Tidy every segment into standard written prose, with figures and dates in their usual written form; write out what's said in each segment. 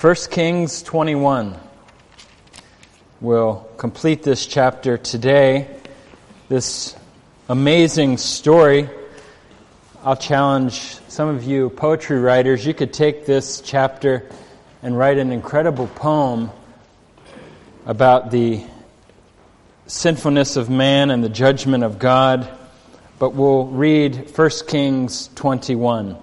1 Kings 21. We'll complete this chapter today. This amazing story. I'll challenge some of you poetry writers. You could take this chapter and write an incredible poem about the sinfulness of man and the judgment of God. But we'll read 1 Kings 21.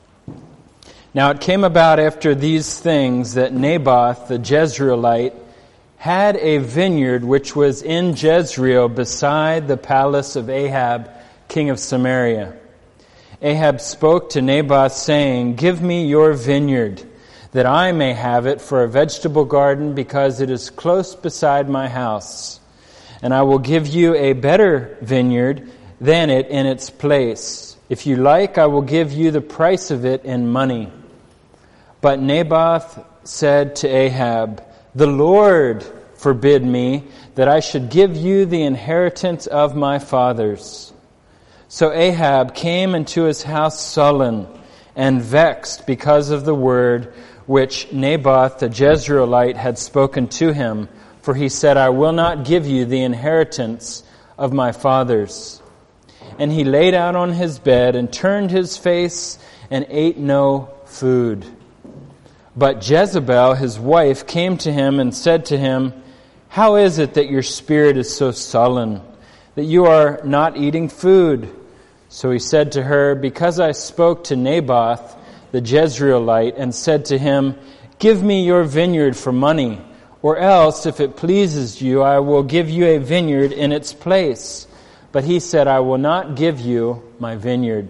Now it came about after these things that Naboth the Jezreelite had a vineyard which was in Jezreel beside the palace of Ahab, king of Samaria. Ahab spoke to Naboth, saying, "Give me your vineyard, that I may have it for a vegetable garden, because it is close beside my house. And I will give you a better vineyard than it in its place. If you like, I will give you the price of it in money." But Naboth said to Ahab, "The Lord forbid me that I should give you the inheritance of my fathers." So Ahab came into his house sullen and vexed because of the word which Naboth the Jezreelite had spoken to him. For he said, "I will not give you the inheritance of my fathers." And he laid out on his bed and turned his face and ate no food. But Jezebel, his wife, came to him and said to him, "How is it that your spirit is so sullen, that you are not eating food?" So he said to her, "Because I spoke to Naboth the Jezreelite and said to him, 'Give me your vineyard for money, or else, if it pleases you, I will give you a vineyard in its place.' But he said, 'I will not give you my vineyard.'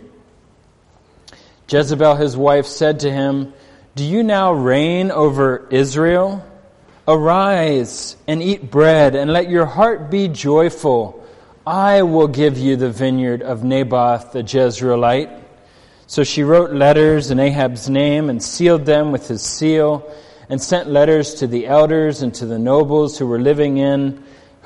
Jezebel, his wife, said to him, 'Do you now reign over Israel? Arise and eat bread, and let your heart be joyful. I will give you the vineyard of Naboth the Jezreelite.' So she wrote letters in Ahab's name and sealed them with his seal, and sent letters to the elders and to the nobles who were living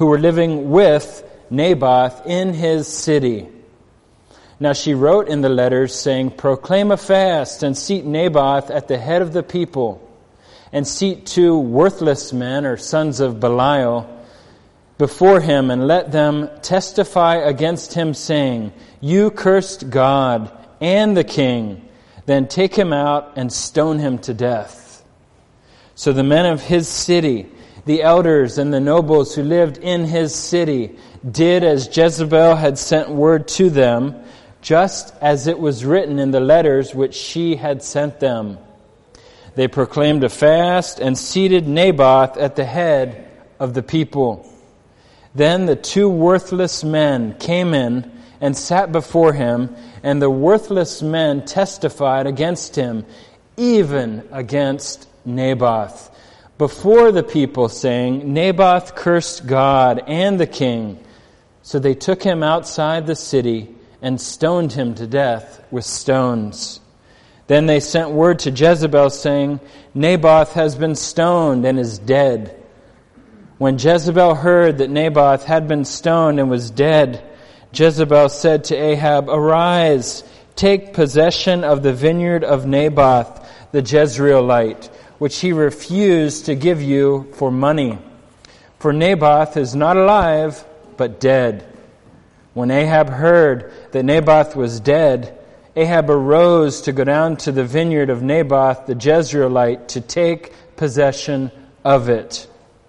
with Naboth in his city. Now she wrote in the letters, saying, 'Proclaim a fast, and seat Naboth at the head of the people, and seat 2 worthless men, or sons of Belial, before him, and let them testify against him, saying, You cursed God and the king. Then take him out and stone him to death.' So the men of his city, the elders and the nobles who lived in his city, did as Jezebel had sent word to them, just as it was written in the letters which she had sent them. They proclaimed a fast and seated Naboth at the head of the people. Then the 2 worthless men came in and sat before him, and the worthless men testified against him, even against Naboth, before the people, saying, 'Naboth cursed God and the king.' So they took him outside the city and stoned him to death with stones. Then they sent word to Jezebel, saying, 'Naboth has been stoned and is dead.' When Jezebel heard that Naboth had been stoned and was dead, Jezebel said to Ahab, 'Arise, take possession of the vineyard of Naboth the Jezreelite, which he refused to give you for money. For Naboth is not alive, but dead.' When Ahab heard that Naboth was dead, Ahab arose to go down to the vineyard of Naboth the Jezreelite to take possession of it."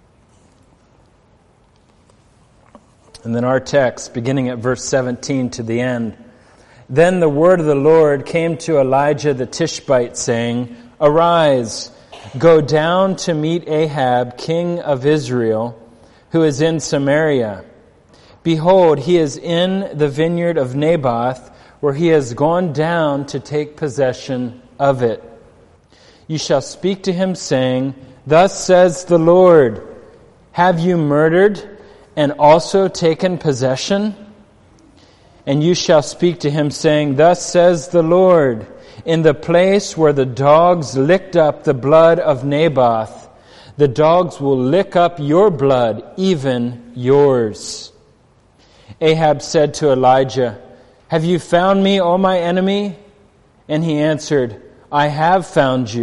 And then our text, beginning at verse 17 to the end. "Then the word of the Lord came to Elijah the Tishbite, saying, 'Arise, go down to meet Ahab, king of Israel, who is in Samaria. Behold, he is in the vineyard of Naboth, where he has gone down to take possession of it. You shall speak to him, saying, Thus says the Lord, Have you murdered and also taken possession? And you shall speak to him, saying, Thus says the Lord, In the place where the dogs licked up the blood of Naboth, the dogs will lick up your blood, even yours.' Ahab said to Elijah, Have you found me, O my enemy? And he answered, I have found you,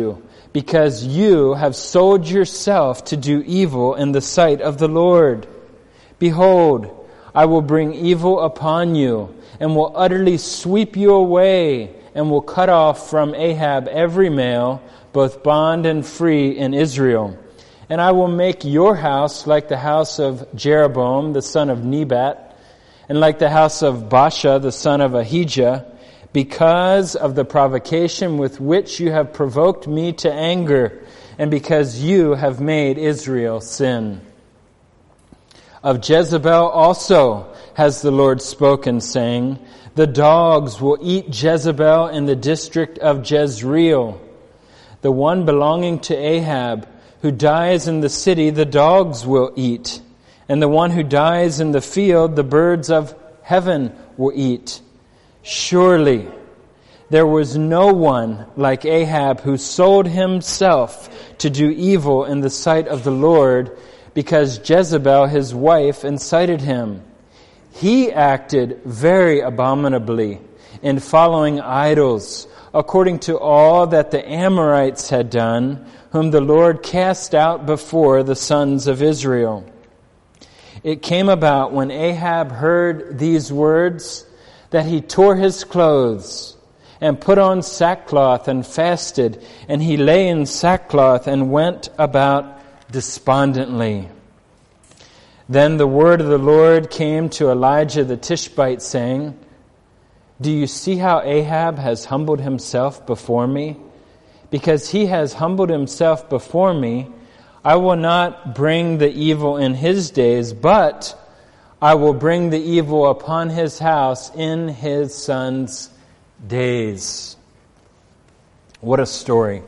because you have sold yourself to do evil in the sight of the Lord. Behold, I will bring evil upon you, and will utterly sweep you away, and will cut off from Ahab every male, both bond and free in Israel. And I will make your house like the house of Jeroboam, the son of Nebat, and like the house of Baasha, the son of Ahijah, because of the provocation with which you have provoked me to anger, and because you have made Israel sin. Of Jezebel also has the Lord spoken, saying, the dogs will eat Jezebel in the district of Jezreel. The one belonging to Ahab, who dies in the city, the dogs will eat. And the one who dies in the field, the birds of heaven will eat. Surely there was no one like Ahab who sold himself to do evil in the sight of the Lord, because Jezebel his wife incited him. He acted very abominably in following idols, according to all that the Amorites had done, whom the Lord cast out before the sons of Israel. It came about when Ahab heard these words that he tore his clothes and put on sackcloth and fasted, and he lay in sackcloth and went about despondently. Then the word of the Lord came to Elijah the Tishbite, saying, do you see how Ahab has humbled himself before me? Because he has humbled himself before me, I will not bring the evil in his days, but I will bring the evil upon his house in his son's days. What a story.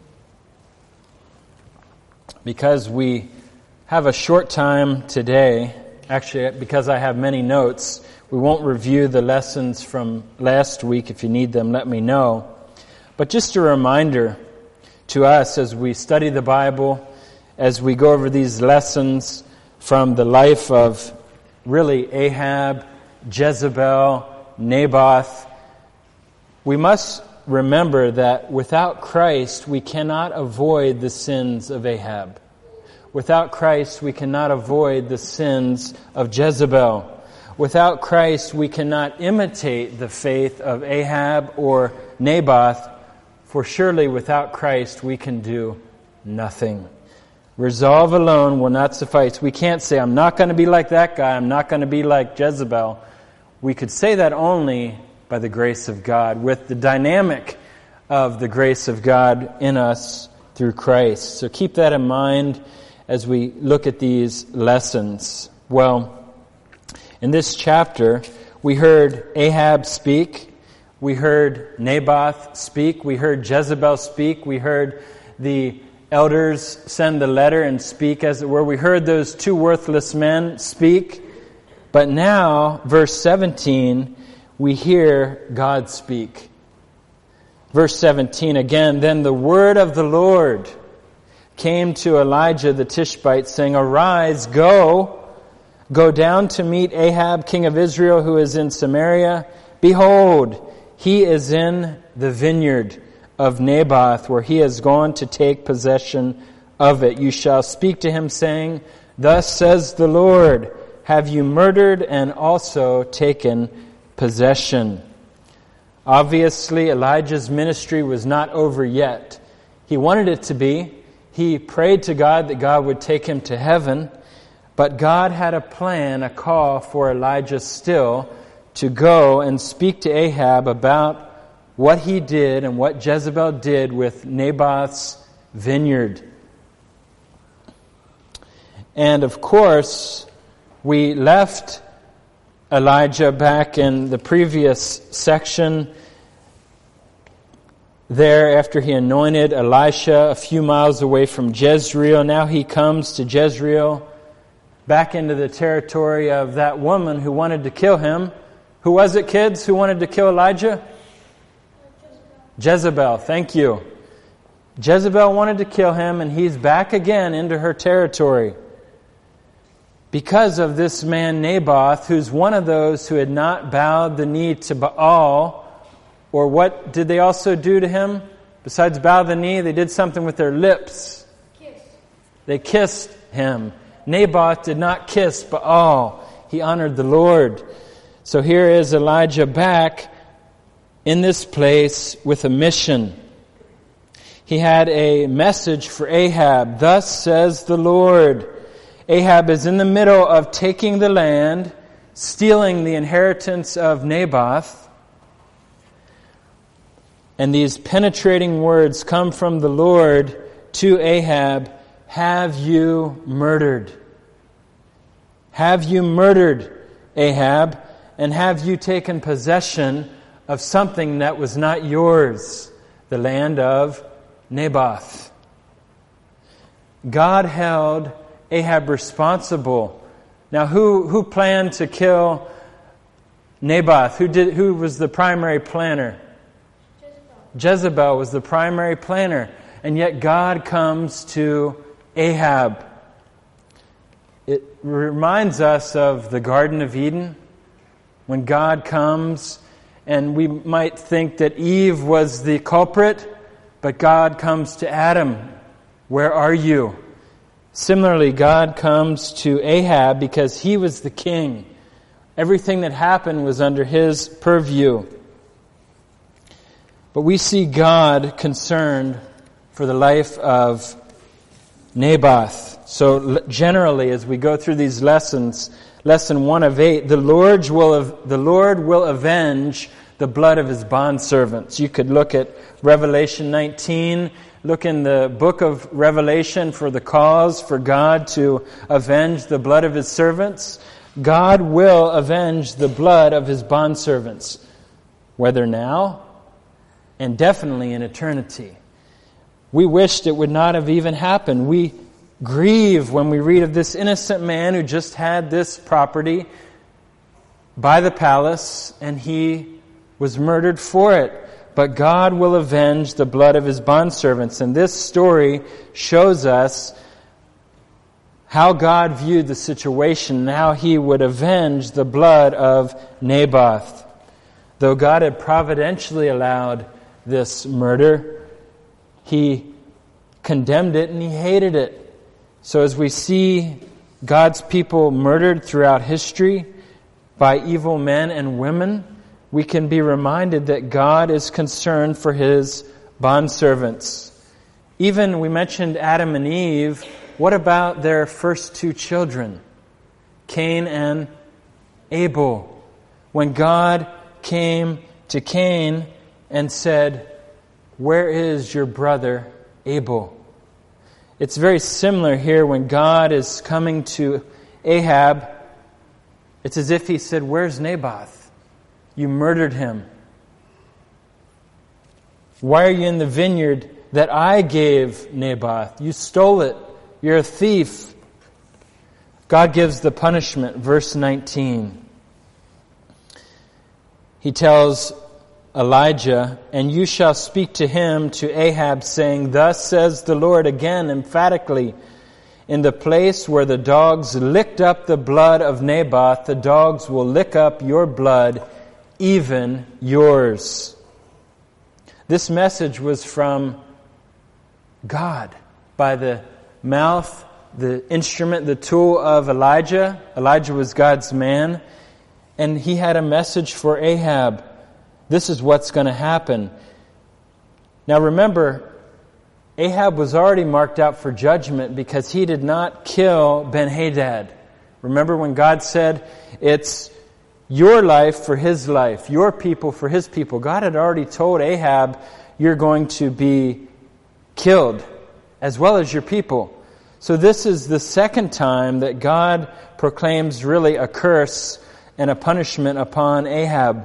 Because we have a short time today, actually because I have many notes, we won't review the lessons from last week. If you need them, let me know. But just a reminder to us as we study the Bible, as we go over these lessons from the life of really Ahab, Jezebel, Naboth, we must remember that without Christ we cannot avoid the sins of Ahab. Without Christ we cannot avoid the sins of Jezebel. Without Christ we cannot imitate the faith of Ahab or Naboth, for surely without Christ we can do nothing. Resolve alone will not suffice. We can't say, I'm not going to be like that guy, I'm not going to be like Jezebel. We could say that only by the grace of God, with the dynamic of the grace of God in us through Christ. So keep that in mind as we look at these lessons. Well, in this chapter, we heard Ahab speak, we heard Naboth speak, we heard Jezebel speak, we heard the elders send the letter and speak, as it were. We heard those two worthless men speak. But now, verse 17, we hear God speak. Verse 17 again, then the word of the Lord came to Elijah the Tishbite, saying, arise, go down to meet Ahab, king of Israel, who is in Samaria. Behold, he is in the vineyard of Naboth, where he has gone to take possession of it. You shall speak to him, saying, thus says the Lord, have you murdered and also taken possession? Obviously, Elijah's ministry was not over yet. He wanted it to be. He prayed to God that God would take him to heaven. But God had a plan, a call for Elijah still to go and speak to Ahab about what he did and what Jezebel did with Naboth's vineyard. And of course, we left Elijah back in the previous section there after he anointed Elisha a few miles away from Jezreel. Now he comes to Jezreel, back into the territory of that woman who wanted to kill him. Who was it, kids, who wanted to kill Elijah? Jezebel, thank you. Jezebel wanted to kill him, and he's back again into her territory because of this man Naboth, who's one of those who had not bowed the knee to Baal. Or what did they also do to him? Besides bow the knee, they did something with their lips. They kissed him. Naboth did not kiss Baal. He honored the Lord. So here is Elijah back in this place with a mission. He had a message for Ahab. Thus says the Lord. Ahab is in the middle of taking the land, stealing the inheritance of Naboth. And these penetrating words come from the Lord to Ahab. Have you murdered? Have you murdered, Ahab? And have you taken possession of something that was not yours? The land of Naboth. God held Ahab responsible. Now who planned to kill Naboth? Who was the primary planner? Jezebel was the primary planner, and yet God comes to Ahab. It reminds us of the Garden of Eden, when God comes, and we might think that Eve was the culprit, but God comes to Adam. Where are you? Similarly, God comes to Ahab because he was the king. Everything that happened was under his purview. But we see God concerned for the life of Naboth. So generally, as we go through these lessons, lesson 1 of 8, the Lord will avenge the blood of his bondservants. You could look at Revelation 19, look in the book of Revelation for the cause for God to avenge the blood of his servants. God will avenge the blood of his bondservants, whether now and definitely in eternity. We wished it would not have even happened. We grieve when we read of this innocent man who just had this property by the palace, and he was murdered for it. But God will avenge the blood of his bondservants. And this story shows us how God viewed the situation and how he would avenge the blood of Naboth. Though God had providentially allowed this murder, he condemned it and he hated it. So as we see God's people murdered throughout history by evil men and women, we can be reminded that God is concerned for his bondservants. Even we mentioned Adam and Eve. What about their first 2 children, Cain and Abel? When God came to Cain and said, "Where is your brother Abel?" It's very similar here when God is coming to Ahab. It's as if he said, "Where's Naboth? You murdered him. Why are you in the vineyard that I gave Naboth? You stole it. You're a thief." God gives the punishment. Verse 19. He tells Elijah, "And you shall speak to him," to Ahab, saying, "Thus says the Lord," again emphatically, "in the place where the dogs licked up the blood of Naboth, the dogs will lick up your blood, even yours." This message was from God by the mouth, the instrument, the tool of Elijah. Elijah was God's man, and he had a message for Ahab. This is what's going to happen. Now remember, Ahab was already marked out for judgment because he did not kill Ben-Hadad. Remember when God said, "It's your life for his life, your people for his people." God had already told Ahab, "You're going to be killed, as well as your people." So this is the second time that God proclaims really a curse and a punishment upon Ahab.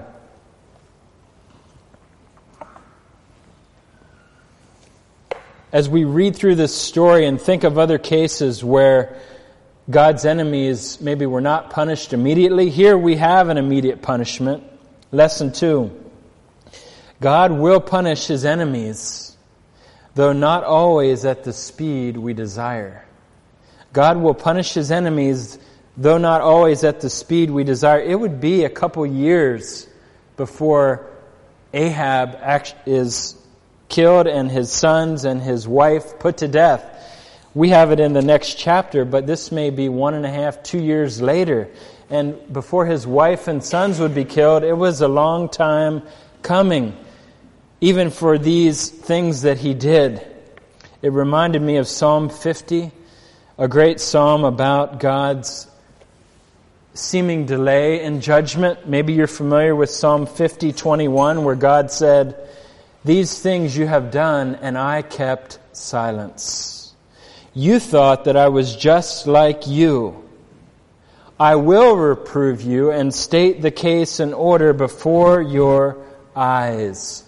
As we read through this story and think of other cases where God's enemies maybe were not punished immediately, here we have an immediate punishment. Lesson 2. God will punish his enemies, though not always at the speed we desire. God will punish his enemies, though not always at the speed we desire. It would be a couple years before Ahab is killed and his sons and his wife put to death. We have it in the next chapter, but this may be 1.5, 2 years later. And before his wife and sons would be killed, it was a long time coming, even for these things that he did. It reminded me of Psalm 50, a great psalm about God's seeming delay in judgment. Maybe you're familiar with Psalm 50:21, where God said, "These things you have done, and I kept silence. You thought that I was just like you. I will reprove you and state the case in order before your eyes."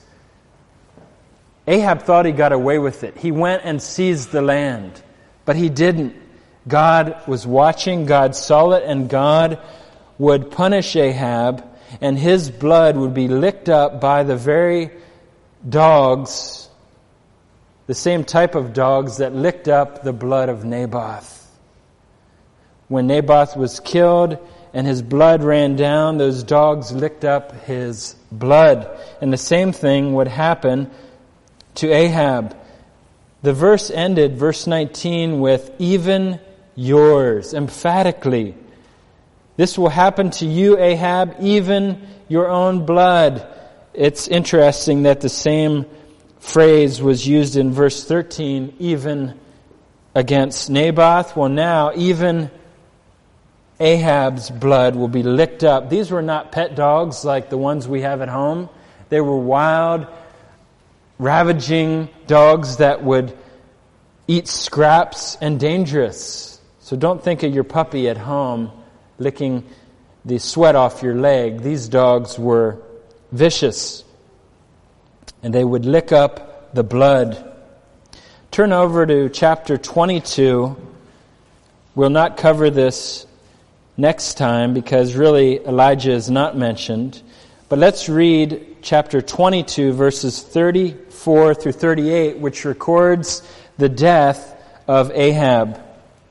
Ahab thought he got away with it. He went and seized the land, but he didn't. God was watching, God saw it, and God would punish Ahab, and his blood would be licked up by the very dogs, the same type of dogs that licked up the blood of Naboth. When Naboth was killed and his blood ran down, those dogs licked up his blood. And the same thing would happen to Ahab. The verse ended, verse 19, with "even yours," emphatically. This will happen to you, Ahab, even your own blood. It's interesting that the same phrase was used in verse 13, even against Naboth. Well, now, even Ahab's blood will be licked up. These were not pet dogs like the ones we have at home. They were wild, ravaging dogs that would eat scraps and dangerous. So don't think of your puppy at home licking the sweat off your leg. These dogs were vicious, and they would lick up the blood. Turn over to chapter 22. We'll not cover this next time because really Elijah is not mentioned. But let's read chapter 22, verses 34 through 38, which records the death of Ahab.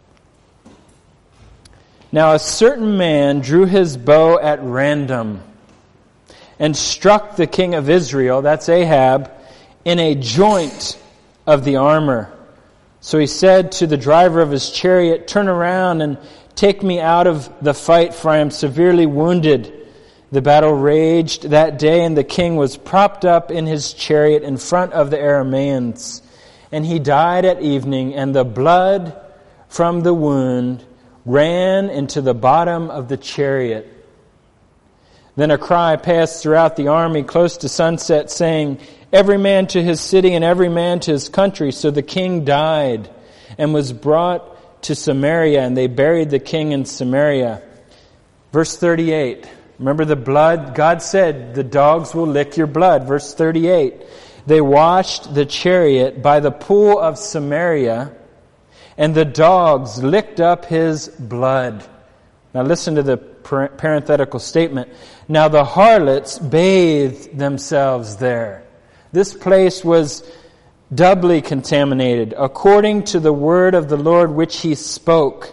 "Now a certain man drew his bow at random and struck the king of Israel," that's Ahab, "in a joint of the armor. So he said to the driver of his chariot, 'Turn around and take me out of the fight, for I am severely wounded.' The battle raged that day, and the king was propped up in his chariot in front of the Arameans. And he died at evening, and the blood from the wound ran into the bottom of the chariot. Then a cry passed throughout the army close to sunset, saying, 'Every man to his city and every man to his country.' So the king died and was brought to Samaria, and they buried the king in Samaria." Verse 38. Remember the blood? God said, the dogs will lick your blood. Verse 38. "They washed the chariot by the pool of Samaria, and the dogs licked up his blood." Now listen to the parenthetical statement. "Now the harlots bathed themselves there." This place was doubly contaminated, according to the word of the Lord which he spoke.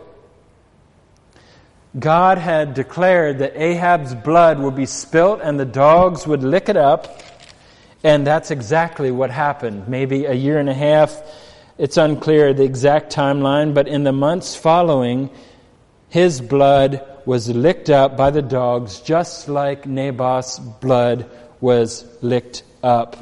God had declared that Ahab's blood would be spilt and the dogs would lick it up, and that's exactly what happened. Maybe a year and a half, it's unclear the exact timeline, but in the months following, his blood was licked up by the dogs, just like Naboth's blood was licked up.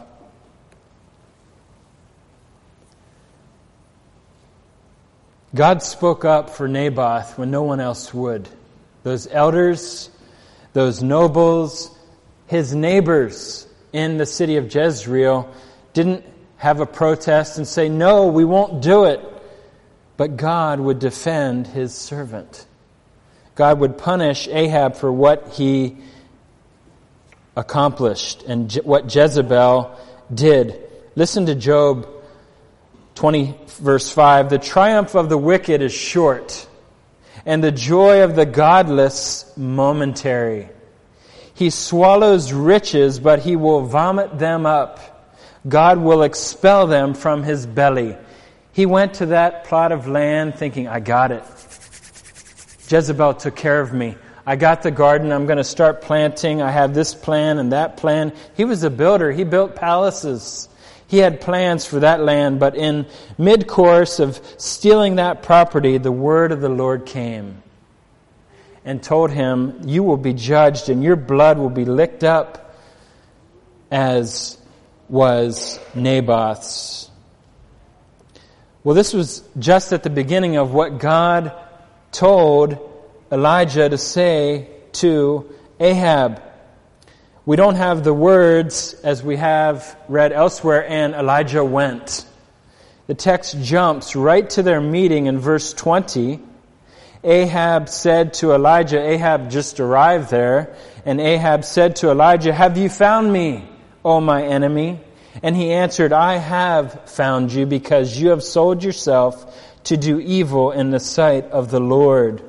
God spoke up for Naboth when no one else would. Those elders, those nobles, his neighbors in the city of Jezreel didn't have a protest and say, "No, we won't do it." But God would defend his servant. God would punish Ahab for what he accomplished and what Jezebel did. Listen to Job 20, verse 5. "The triumph of the wicked is short, and the joy of the godless momentary. He swallows riches, but he will vomit them up. God will expel them from his belly." He went to that plot of land thinking, "I got it. Jezebel took care of me. I got the garden. I'm going to start planting. I have this plan and that plan." He was a builder. He built palaces. He had plans for that land, but in mid-course of stealing that property, the word of the Lord came and told him, you will be judged and your blood will be licked up as was Naboth's. Well, this was just at the beginning of what God told Elijah to say to Ahab. We don't have the words as we have read elsewhere, and Elijah went. The text jumps right to their meeting in verse 20. Ahab said to Elijah, Ahab just arrived there, and Ahab said to Elijah, have you found me, O my enemy? And he answered, I have found you because you have sold yourself to do evil in the sight of the Lord.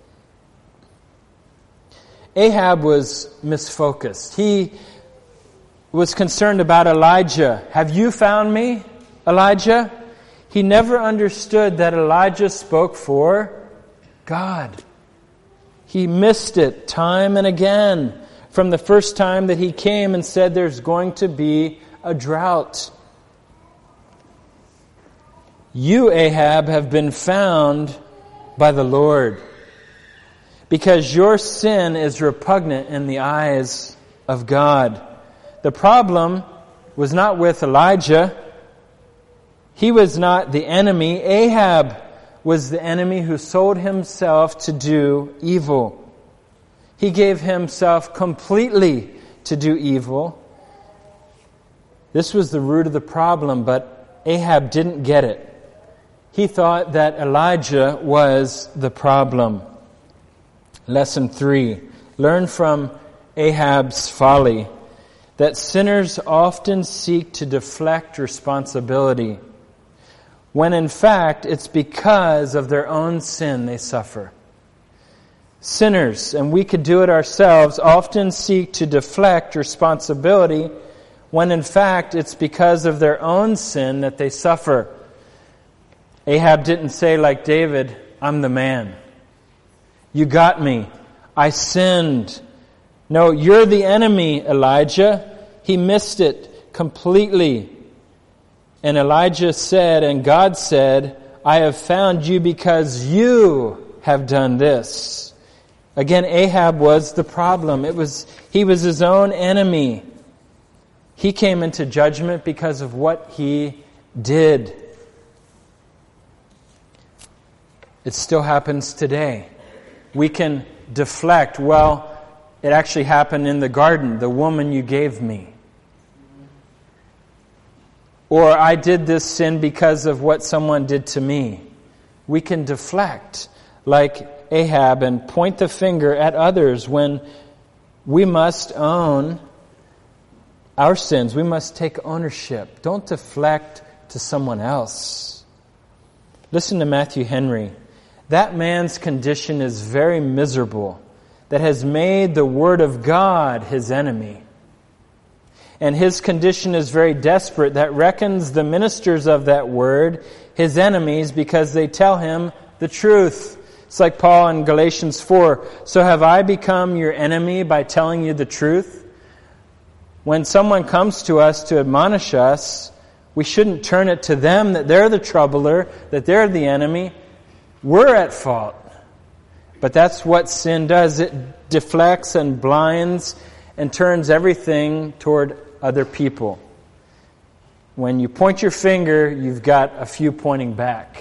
Ahab was misfocused. He was concerned about Elijah. Have you found me, Elijah? He never understood that Elijah spoke for God. He missed it time and again from the first time that he came and said there's going to be a drought. You, Ahab, have been found by the Lord because your sin is repugnant in the eyes of God. The problem was not with Elijah. He was not the enemy. Ahab was the enemy who sold himself to do evil. He gave himself completely to do evil. This was the root of the problem, but Ahab didn't get it. He thought that Elijah was the problem. Lesson 3. Learn from Ahab's folly that sinners often seek to deflect responsibility, when in fact it's because of their own sin they suffer. Sinners, and we could do it ourselves, often seek to deflect responsibility when in fact it's because of their own sin that they suffer. Ahab didn't say like David, I'm the man. You got me. I sinned. No, you're the enemy, Elijah. He missed it completely. And Elijah said, and God said, I have found you because you have done this. Again, Ahab was the problem. He was his own enemy. He came into judgment because of what he did. It still happens today. We can deflect. Well, it actually happened in the garden. The woman you gave me. Or I did this sin because of what someone did to me. We can deflect like Ahab and point the finger at others when we must own our sins. We must take ownership. Don't deflect to someone else. Listen to Matthew Henry. That man's condition is very miserable, that has made the Word of God his enemy. And his condition is very desperate, that reckons the ministers of that Word his enemies because they tell him the truth. It's like Paul in Galatians 4. So have I become your enemy by telling you the truth? When someone comes to us to admonish us, we shouldn't turn it to them that they're the troubler, that they're the enemy. We're at fault. But that's what sin does. It deflects and blinds and turns everything toward other people. When you point your finger, you've got a few pointing back,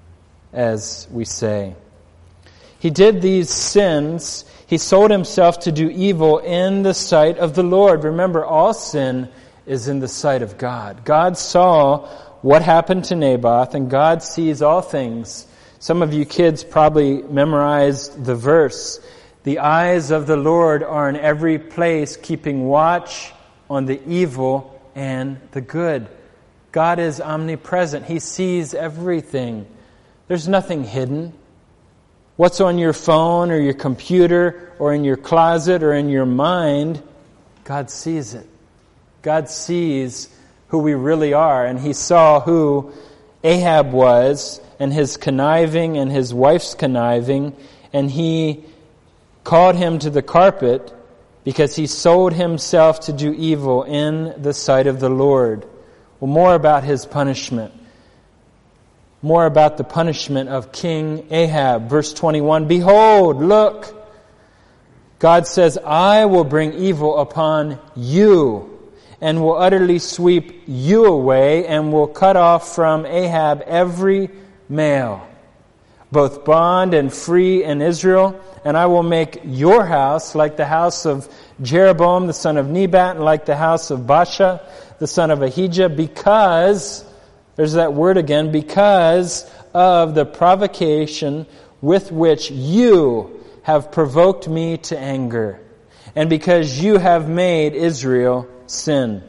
as we say. He did these sins. He sold himself to do evil in the sight of the Lord. Remember, all sin is in the sight of God. God saw what happened to Naboth, and God sees all things. Some of you kids probably memorized the verse. The eyes of the Lord are in every place, keeping watch on the evil and the good. God is omnipresent. He sees everything. There's nothing hidden. What's on your phone or your computer or in your closet or in your mind, God sees it. God sees who we really are. And He saw who Ahab was and his conniving and his wife's conniving. And He called him to the carpet because he sold himself to do evil in the sight of the Lord. Well, more about his punishment. More about the punishment of King Ahab. Verse 21, behold, look, God says, I will bring evil upon you and will utterly sweep you away and will cut off from Ahab every male, both bond and free in Israel, and I will make your house like the house of Jeroboam the son of Nebat and like the house of Baasha the son of Ahijah, because, there's that word again, because of the provocation with which you have provoked me to anger, and because you have made Israel sin.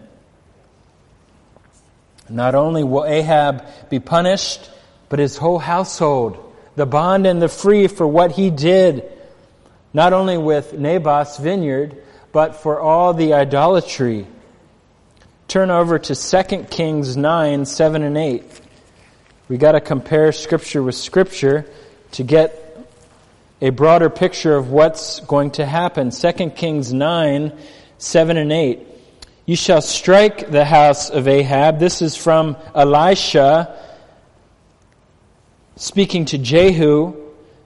Not only will Ahab be punished, but his whole household, the bond and the free for what he did, not only with Naboth's vineyard, but for all the idolatry. Turn over to 2 Kings 9, 7 and 8. We got to compare Scripture with Scripture to get a broader picture of what's going to happen. 2 Kings 9, 7 and 8. You shall strike the house of Ahab. This is from Elisha speaking to Jehu,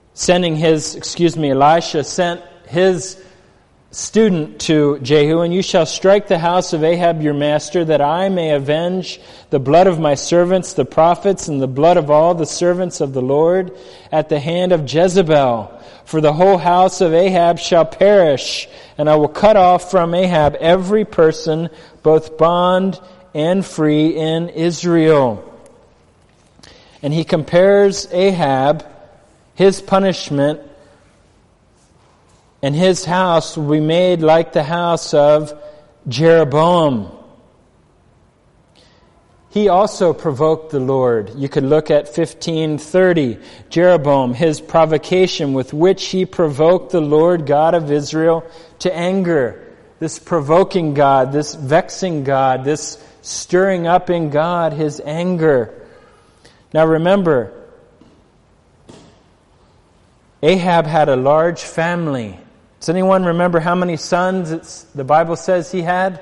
Elisha sent his student to Jehu, and you shall strike the house of Ahab your master, that I may avenge the blood of my servants, the prophets, and the blood of all the servants of the Lord at the hand of Jezebel. For the whole house of Ahab shall perish, and I will cut off from Ahab every person, both bond and free in Israel. And he compares Ahab, his punishment, and his house will be made like the house of Jeroboam. He also provoked the Lord. You could look at 15:30. Jeroboam, his provocation with which he provoked the Lord God of Israel to anger. This provoking God, this vexing God, this stirring up in God his anger. Now remember, Ahab had a large family. Does anyone remember how many sons the Bible says he had?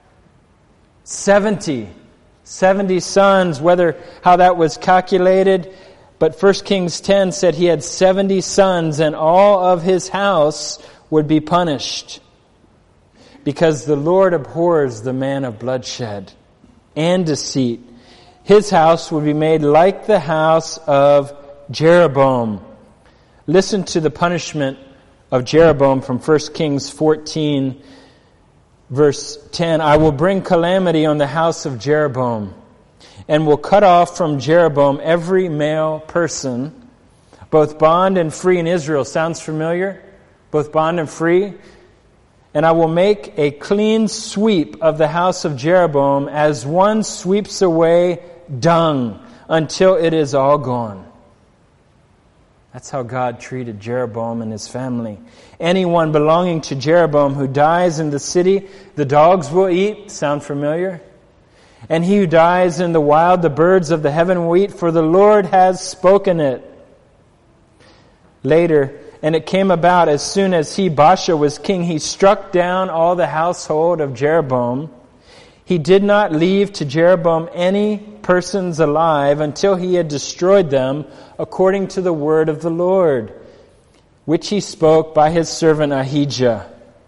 70. 70 sons, how that was calculated. But 1 Kings 10 said he had 70 sons, and all of his house would be punished. Because the Lord abhors the man of bloodshed and deceit. His house would be made like the house of Jeroboam. Listen to the punishment of Jeroboam from 1 Kings 14, verse 10. I will bring calamity on the house of Jeroboam, and will cut off from Jeroboam every male person, both bond and free in Israel. Sounds familiar? Both bond and free. And I will make a clean sweep of the house of Jeroboam, as one sweeps away dung, until it is all gone. That's how God treated Jeroboam and his family. Anyone belonging to Jeroboam who dies in the city, the dogs will eat. Sound familiar? And he who dies in the wild, the birds of the heaven will eat, for the Lord has spoken it. Later, and it came about as soon as Baasha was king, he struck down all the household of Jeroboam. He did not leave to Jeroboam any persons alive until he had destroyed them according to the word of the Lord, which he spoke by his servant Ahijah.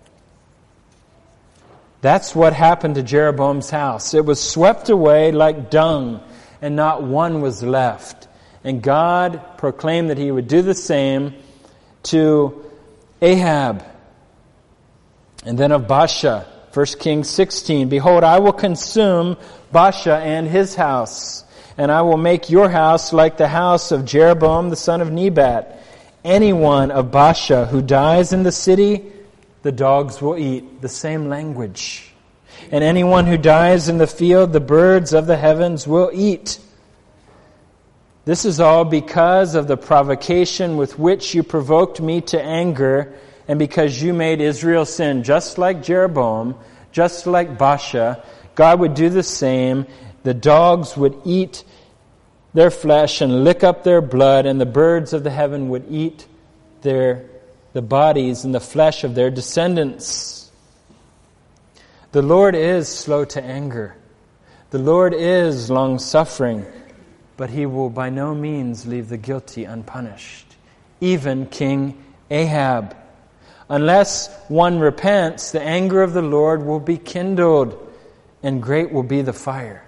That's what happened to Jeroboam's house. It was swept away like dung, and not one was left. And God proclaimed that he would do the same to Ahab. And then of Baasha, 1 Kings 16, behold, I will consume Baasha and his house, and I will make your house like the house of Jeroboam the son of Nebat. Anyone of Baasha who dies in the city, the dogs will eat. The same language. And anyone who dies in the field, the birds of the heavens will eat. This is all because of the provocation with which you provoked me to anger, and because you made Israel sin. Just like Jeroboam, just like Baasha, God would do the same. The dogs would eat their flesh and lick up their blood, and the birds of the heaven would eat the bodies and the flesh of their descendants. The Lord is slow to anger. The Lord is long-suffering, but He will by no means leave the guilty unpunished, even King Ahab. Unless one repents, the anger of the Lord will be kindled, and great will be the fire.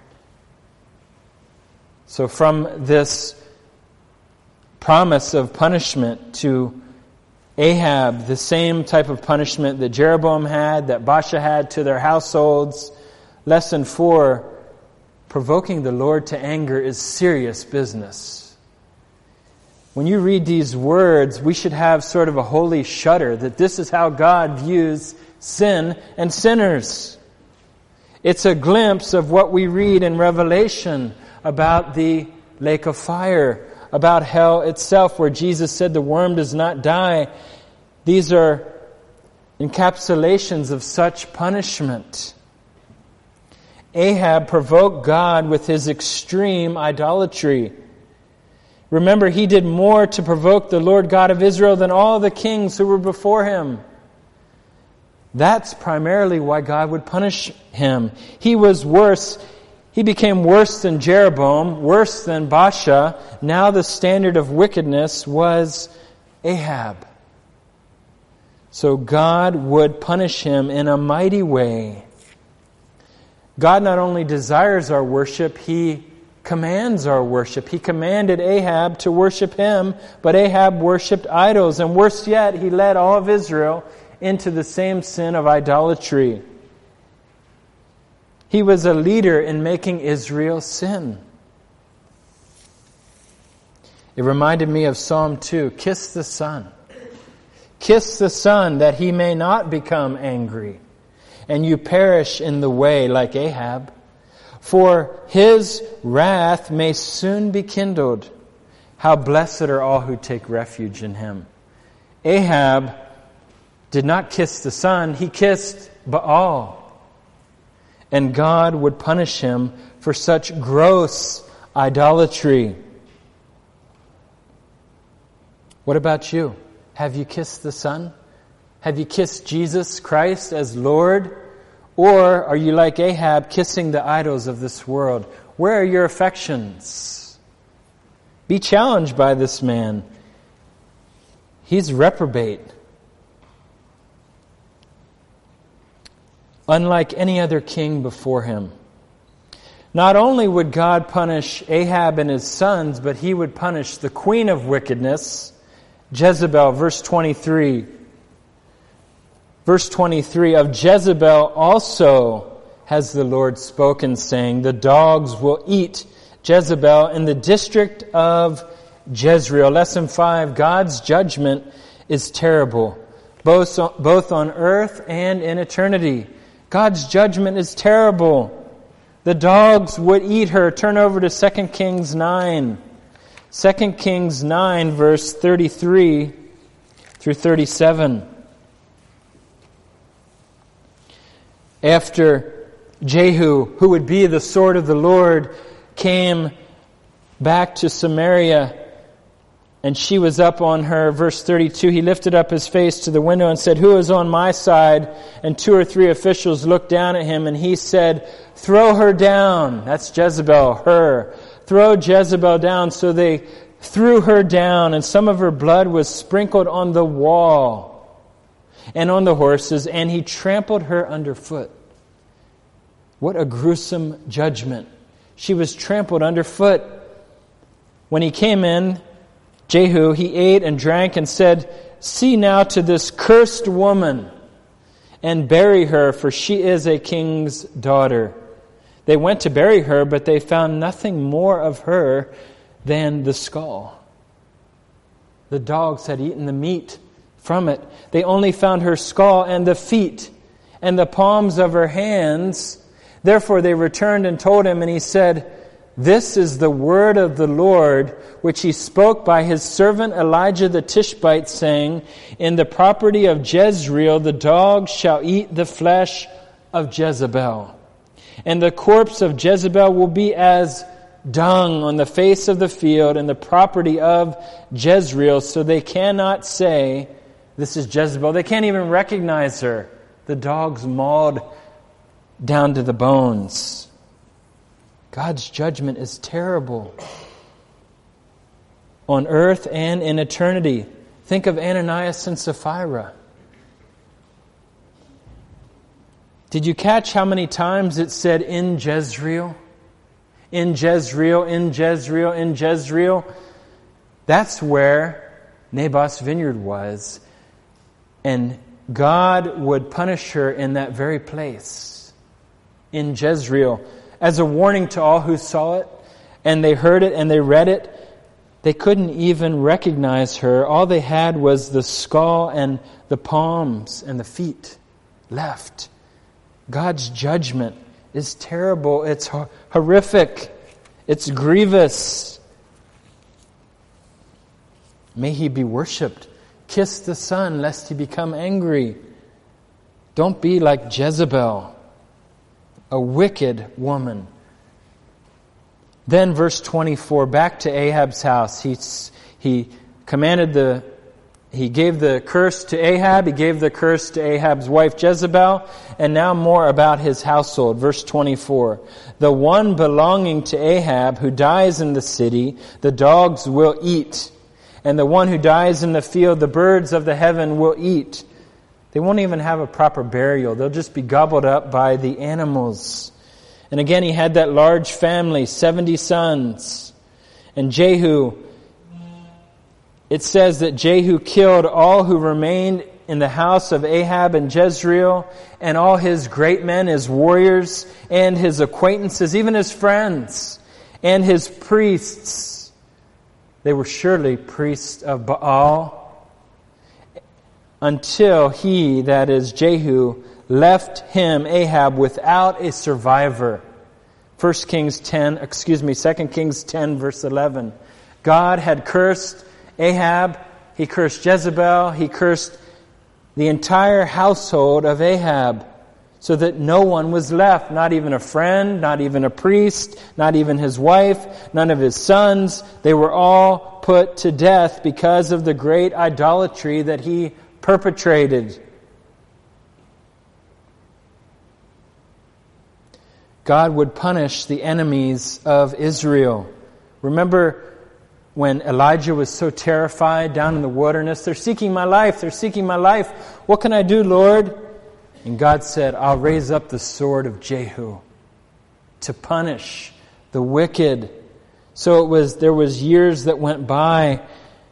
So from this promise of punishment to Ahab, the same type of punishment that Jeroboam had, that Baasha had to their households. Lesson 4, provoking the Lord to anger is serious business. When you read these words, we should have sort of a holy shudder that this is how God views sin and sinners. It's a glimpse of what we read in Revelation about the lake of fire, about hell itself, where Jesus said the worm does not die. These are encapsulations of such punishment. Ahab provoked God with his extreme idolatry. Remember, he did more to provoke the Lord God of Israel than all the kings who were before him. That's primarily why God would punish him. He was worse. He became worse than Jeroboam, worse than Baasha. Now the standard of wickedness was Ahab. So God would punish him in a mighty way. God not only desires our worship, He commands our worship. He commanded Ahab to worship Him, but Ahab worshipped idols. And worse yet, he led all of Israel into the same sin of idolatry. He was a leader in making Israel sin. It reminded me of Psalm 2. Kiss the Son. Kiss the Son that He may not become angry, and you perish in the way like Ahab. For His wrath may soon be kindled. How blessed are all who take refuge in Him. Ahab did not kiss the Son, he kissed Baal. And God would punish him for such gross idolatry. What about you? Have you kissed the Son? Have you kissed Jesus Christ as Lord? Or are you like Ahab, kissing the idols of this world? Where are your affections? Be challenged by this man. He's reprobate. Unlike any other king before him. Not only would God punish Ahab and his sons, but He would punish the queen of wickedness, Jezebel. Verse 23. Verse 23, of Jezebel also has the Lord spoken, saying, the dogs will eat Jezebel in the district of Jezreel. Lesson 5, God's judgment is terrible, both on earth and in eternity. God's judgment is terrible. The dogs would eat her. Turn over to 2 Kings 9. 2 Kings 9, verse 33 through 37. After Jehu, who would be the sword of the Lord, came back to Samaria, and she was up on her. Verse 32, he lifted up his face to the window and said, who is on my side? And 2 or 3 officials looked down at him, and he said, throw her down. That's Jezebel, her. Throw Jezebel down. So they threw her down, and some of her blood was sprinkled on the wall and on the horses, and he trampled her underfoot. What a gruesome judgment. She was trampled underfoot. When he came in, Jehu, he ate and drank and said, see now to this cursed woman and bury her, for she is a king's daughter. They went to bury her, but they found nothing more of her than the skull. The dogs had eaten the meat from it. They only found her skull and the feet and the palms of her hands. Therefore they returned and told him, and he said, this is the word of the Lord, which He spoke by His servant Elijah the Tishbite, saying, in the property of Jezreel the dogs shall eat the flesh of Jezebel. And the corpse of Jezebel will be as dung on the face of the field and the property of Jezreel. So they cannot say, this is Jezebel. They can't even recognize her. The dogs mauled down to the bones. God's judgment is terrible on earth and in eternity. Think of Ananias and Sapphira. Did you catch how many times it said in Jezreel? In Jezreel, in Jezreel, in Jezreel. That's where Naboth's vineyard was. And God would punish her in that very place. In Jezreel. As a warning to all who saw it, and they heard it, and they read it. They couldn't even recognize her. All they had was the skull and the palms and the feet left. God's judgment is terrible. It's horrific. It's grievous. May he be worshipped. Kiss the Son, lest he become angry. Don't be like Jezebel, a wicked woman. Then verse 24, back to Ahab's house. He gave the curse to Ahab, he gave the curse to Ahab's wife Jezebel, and now more about his household. Verse 24, the one belonging to Ahab who dies in the city, the dogs will eat, and the one who dies in the field, the birds of the heaven will eat. They won't even have a proper burial. They'll just be gobbled up by the animals. And again, he had that large family, 70 sons. And Jehu, it says that Jehu killed all who remained in the house of Ahab and Jezreel, and all his great men, his warriors, and his acquaintances, even his friends, and his priests. They were surely priests of Baal, until he, that is Jehu, left him, Ahab, without a survivor. 2 Kings 10 verse 11. God had cursed Ahab, he cursed Jezebel, he cursed the entire household of Ahab, so that no one was left, not even a friend, not even a priest, not even his wife, none of his sons. They were all put to death because of the great idolatry that he perpetrated. God would punish the enemies of Israel. Remember when Elijah was so terrified down in the wilderness? They're seeking my life. They're seeking my life. What can I do, Lord? And God said, I'll raise up the sword of Jehu to punish the wicked. So there was years that went by,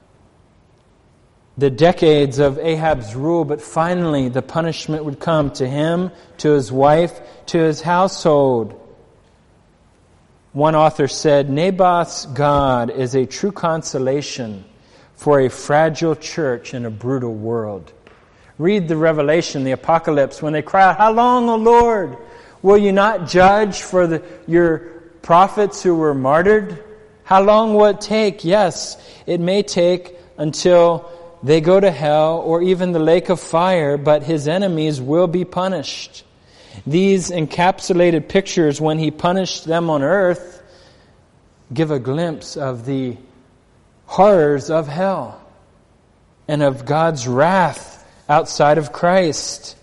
the decades of Ahab's rule, but finally the punishment would come to him, to his wife, to his household. One author said, Naboth's God is a true consolation for a fragile church in a brutal world. Read the Revelation, the Apocalypse, when they cry out, how long, O Lord? Will you not judge for your prophets who were martyred? How long will it take? Yes, it may take until they go to hell or even the lake of fire, but his enemies will be punished. These encapsulated pictures, when he punished them on earth, give a glimpse of the horrors of hell and of God's wrath outside of Christ.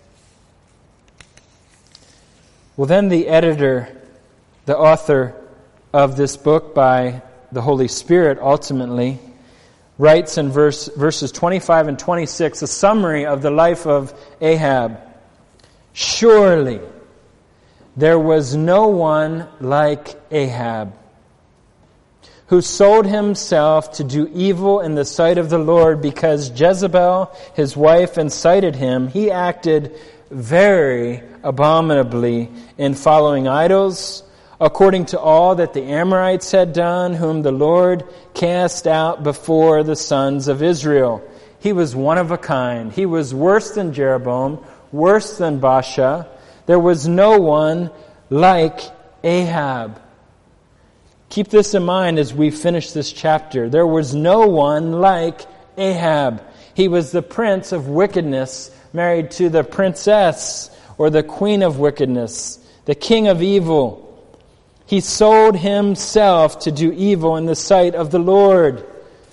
Well, then the editor, the author of this book by the Holy Spirit ultimately, writes in verses 25 and 26 a summary of the life of Ahab. Surely there was no one like Ahab, who sold himself to do evil in the sight of the Lord, because Jezebel, his wife, incited him. He acted very abominably in following idols, according to all that the Amorites had done, whom the Lord cast out before the sons of Israel. He was one of a kind. He was worse than Jeroboam, worse than Baasha. There was no one like Ahab. Keep this in mind as we finish this chapter. There was no one like Ahab. He was the prince of wickedness, married to the princess, or the queen of wickedness, the king of evil. He sold himself to do evil in the sight of the Lord.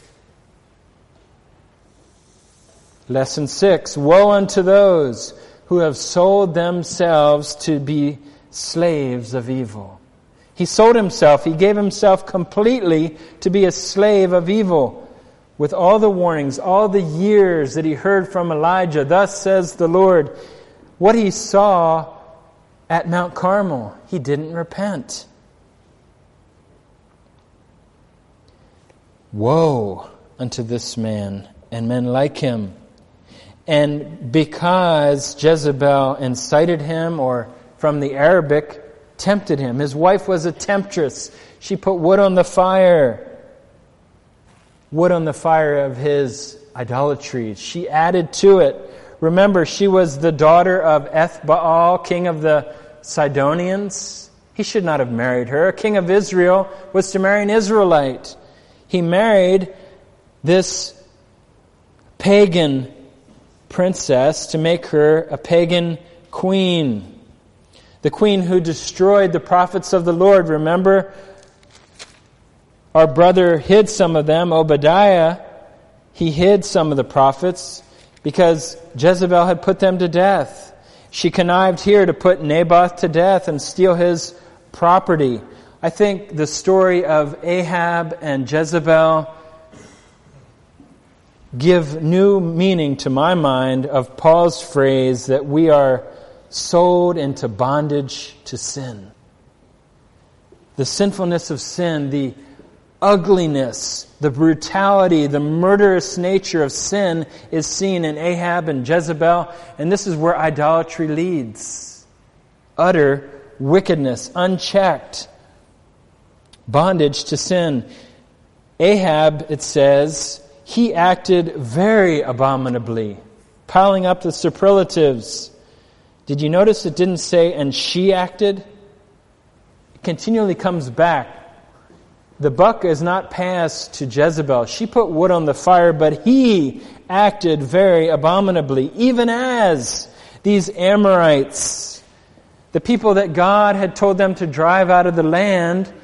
Lesson 6. Woe unto those who have sold themselves to be slaves of evil. He sold himself. He gave himself completely to be a slave of evil. With all the warnings, all the years that he heard from Elijah, thus says the Lord, what he saw at Mount Carmel, he didn't repent. Woe unto this man and men like him. And because Jezebel incited him, or from the Arabic, tempted him. His wife was a temptress. She put wood on the fire. Wood on the fire of his idolatry. She added to it. Remember, she was the daughter of Ethbaal, king of the Sidonians. He should not have married her. A king of Israel was to marry an Israelite. He married this pagan princess to make her a pagan queen. The queen who destroyed the prophets of the Lord. Remember, our brother hid some of them. Obadiah, he hid some of the prophets because Jezebel had put them to death. She connived here to put Naboth to death and steal his property. I think the story of Ahab and Jezebel give new meaning to my mind of Paul's phrase that we are sold into bondage to sin. The sinfulness of sin, the ugliness, the brutality, the murderous nature of sin is seen in Ahab and Jezebel, and this is where idolatry leads. Utter wickedness, unchecked. Bondage to sin. Ahab, it says, he acted very abominably, piling up the superlatives. Did you notice it didn't say, and she acted? It continually comes back. The buck is not passed to Jezebel. She put wood on the fire, but he acted very abominably, even as these Amorites, the people that God had told them to drive out of the land,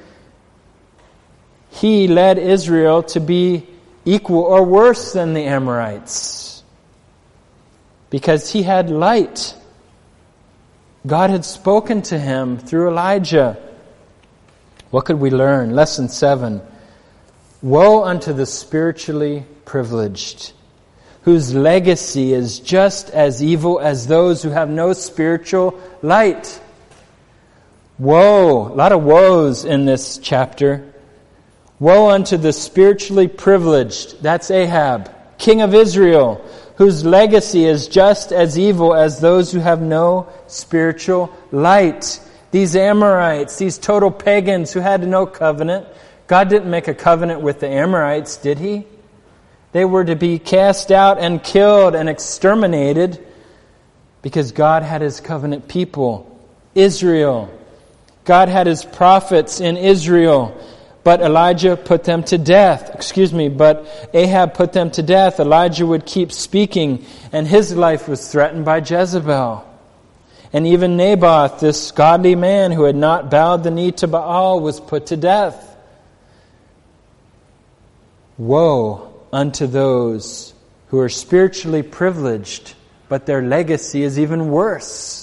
he led Israel to be equal or worse than the Amorites because he had light. God had spoken to him through Elijah. What could we learn? Lesson 7. Woe unto the spiritually privileged, whose legacy is just as evil as those who have no spiritual light. Woe, a lot of woes in this chapter. Woe unto the spiritually privileged, that's Ahab, king of Israel, whose legacy is just as evil as those who have no spiritual light. These Amorites, these total pagans who had no covenant. God didn't make a covenant with the Amorites, did He? They were to be cast out and killed and exterminated because God had His covenant people, Israel. God had His prophets in Israel. But Ahab put them to death. Elijah would keep speaking, and his life was threatened by Jezebel. And even Naboth, this godly man who had not bowed the knee to Baal, was put to death. Woe unto those who are spiritually privileged, but their legacy is even worse.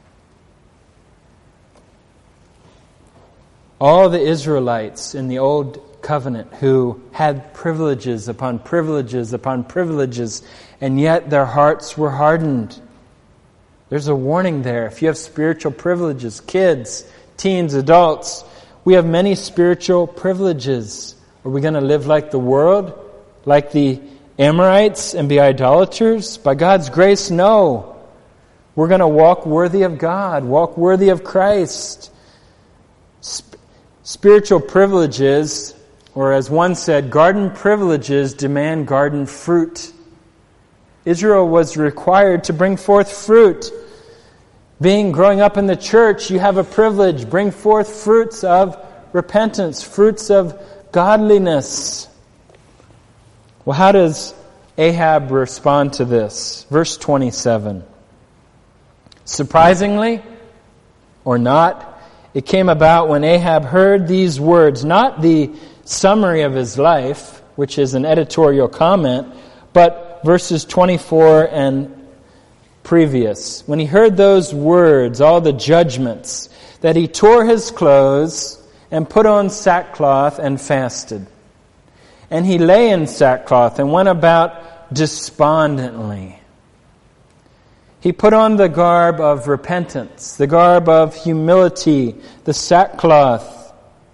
All the Israelites in the Old Covenant who had privileges upon privileges upon privileges, and yet their hearts were hardened. There's a warning there. If you have spiritual privileges, kids, teens, adults, we have many spiritual privileges. Are we going to live like the world, like the Amorites, and be idolaters? By God's grace, no. We're going to walk worthy of God, walk worthy of Christ. Spiritual privileges, or as one said, garden privileges demand garden fruit. Israel was required to bring forth fruit. Growing up in the church, you have a privilege. Bring forth fruits of repentance, fruits of godliness. Well, how does Ahab respond to this? Verse 27. Surprisingly, or not, it came about when Ahab heard these words, not the summary of his life, which is an editorial comment, but verses 24 and previous. When he heard those words, all the judgments, that he tore his clothes and put on sackcloth and fasted. And he lay in sackcloth and went about despondently. He put on the garb of repentance, the garb of humility, the sackcloth.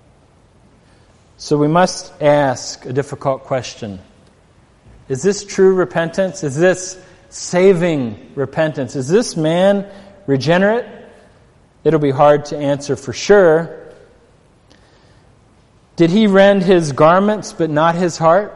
So we must ask a difficult question. Is this true repentance? Is this saving repentance? Is this man regenerate? It'll be hard to answer for sure. Did he rend his garments but not his heart?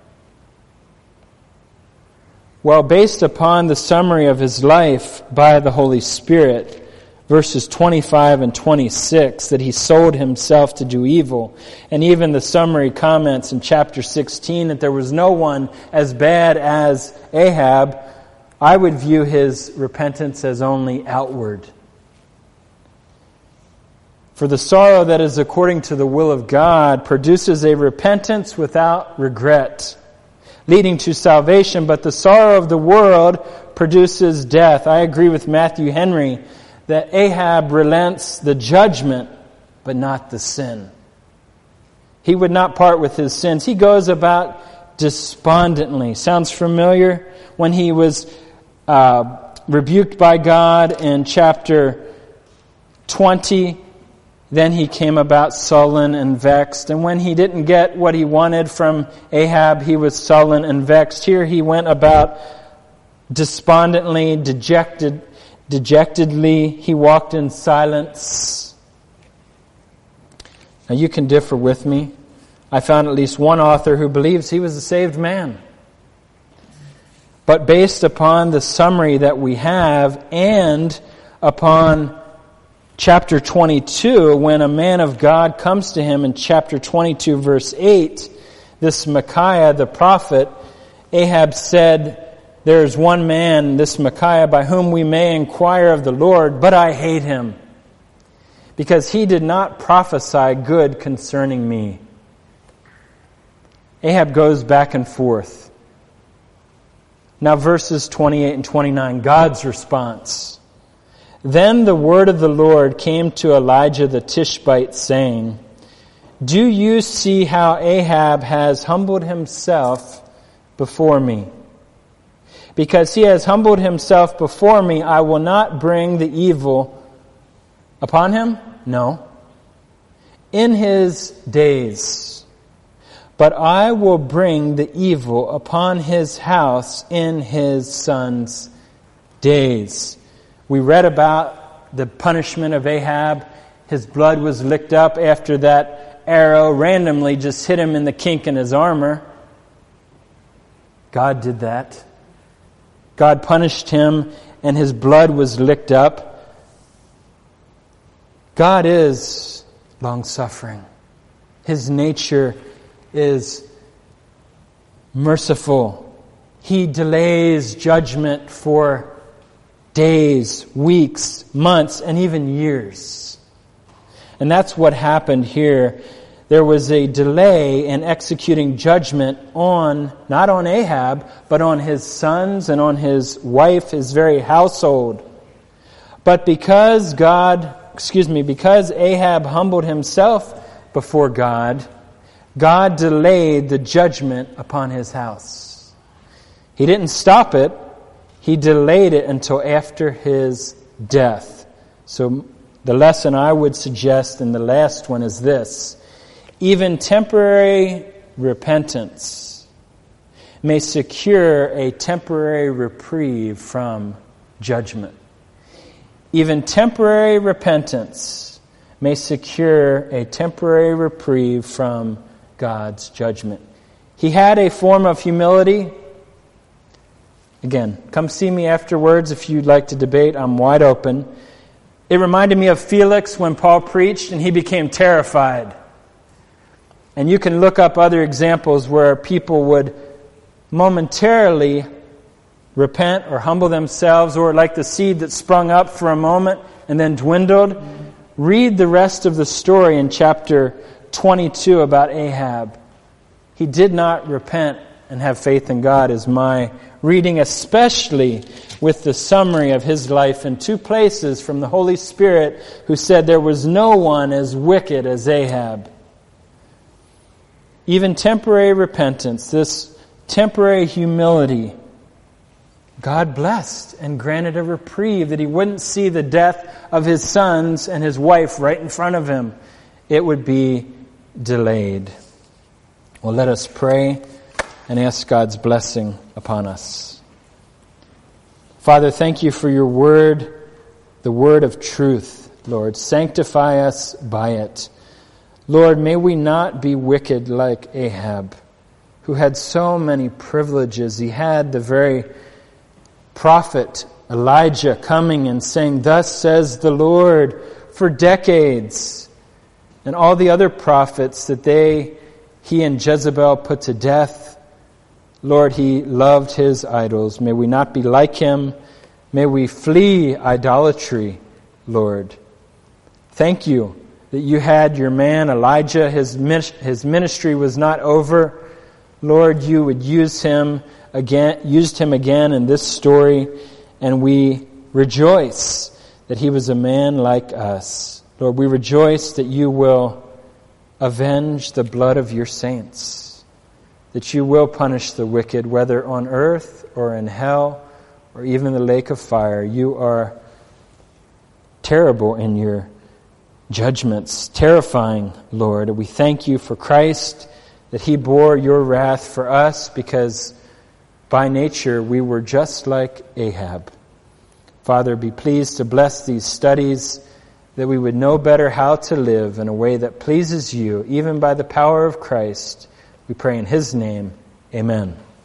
Well, based upon the summary of his life by the Holy Spirit, verses 25 and 26, that he sold himself to do evil, and even the summary comments in chapter 16 that there was no one as bad as Ahab, I would view his repentance as only outward. For the sorrow that is according to the will of God produces a repentance without regret, leading to salvation, but the sorrow of the world produces death. I agree with Matthew Henry that Ahab relents the judgment, but not the sin. He would not part with his sins. He goes about despondently. Sounds familiar? When he was rebuked by God in chapter 20, then he came about sullen and vexed. And when he didn't get what he wanted from Ahab, he was sullen and vexed. Here he went about despondently, dejectedly. He walked in silence. Now you can differ with me. I found at least one author who believes he was a saved man. But based upon the summary that we have and upon chapter 22, when a man of God comes to him in chapter 22, verse 8, this Micaiah, the prophet, Ahab said, "There is one man, this Micaiah, by whom we may inquire of the Lord, but I hate him, because he did not prophesy good concerning me." Ahab goes back and forth. Now verses 28 and 29, God's response. Then the word of the Lord came to Elijah the Tishbite, saying, "Do you see how Ahab has humbled himself before me? Because he has humbled himself before me, I will not bring the evil upon him? No. In his days. But I will bring the evil upon his house in his son's days." We read about the punishment of Ahab. His blood was licked up after that arrow randomly just hit him in the kink in his armor. God did that. God punished him and his blood was licked up. God is long-suffering. His nature is merciful. He delays judgment for days, weeks, months, and even years. And that's what happened here. There was a delay in executing judgment not on Ahab, but on his sons and on his wife, his very household. But because Ahab humbled himself before God, God delayed the judgment upon his house. He didn't stop it. He delayed it until after his death. So the lesson I would suggest in the last one is this. Even temporary repentance may secure a temporary reprieve from judgment. Even temporary repentance may secure a temporary reprieve from God's judgment. He had a form of humility. Again, come see me afterwards if you'd like to debate. I'm wide open. It reminded me of Felix when Paul preached and he became terrified. And you can look up other examples where people would momentarily repent or humble themselves, or like the seed that sprung up for a moment and then dwindled. Read the rest of the story in chapter 22 about Ahab. He did not repent and have faith in God is my reading, especially with the summary of his life in two places from the Holy Spirit, who said there was no one as wicked as Ahab. Even temporary repentance, this temporary humility, God blessed and granted a reprieve that he wouldn't see the death of his sons and his wife right in front of him. It would be delayed. Well, let us pray and ask God's blessing upon us. Father, thank you for your word, the word of truth, Lord. Sanctify us by it. Lord, may we not be wicked like Ahab, who had so many privileges. He had the very prophet Elijah coming and saying, "Thus says the Lord," for decades. And all the other prophets that he and Jezebel put to death. Lord, he loved his idols. May we not be like him. May we flee idolatry, Lord. Thank you that you had your man Elijah. His ministry was not over. Lord, you would used him again in this story, and we rejoice that he was a man like us. Lord, we rejoice that you will avenge the blood of your saints, that you will punish the wicked, whether on earth or in hell or even the lake of fire. You are terrible in your judgments, terrifying, Lord. We thank you for Christ, that he bore your wrath for us, because by nature we were just like Ahab. Father, be pleased to bless these studies, that we would know better how to live in a way that pleases you, even by the power of Christ. We pray in his name. Amen.